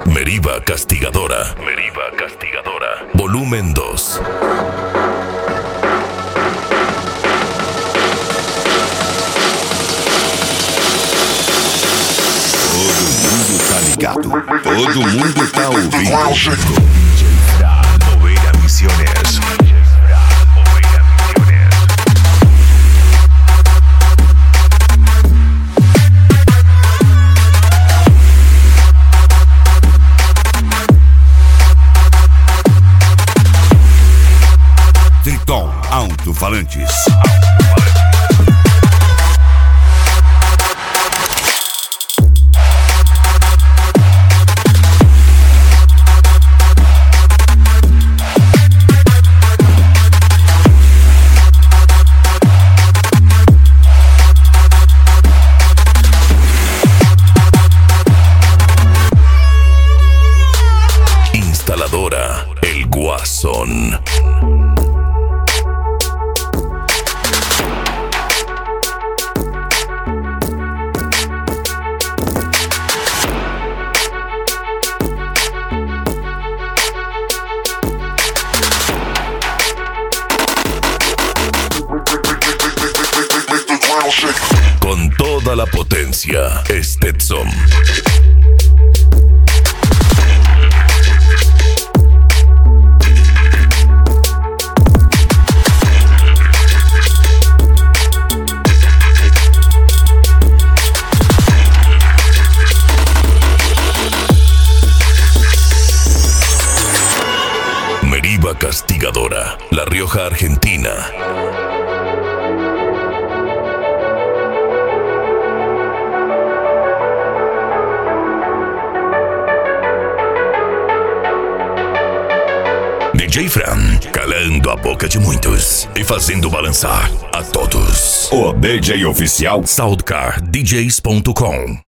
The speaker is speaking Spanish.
Meriva Castigadora. Meriva Castigadora. Volumen 2. Todo mundo tá ligado. Todo mundo tá ouvindo. Oveira Misiones. Triton Alto-Falantes. Instaladora El Guasón. Con toda la potencia, Stetson. Meriva Castigadora, La Rioja, Argentina. DJ Fran, calando a boca de muitos e fazendo balançar a todos. O DJ oficial SoundcarDJs.com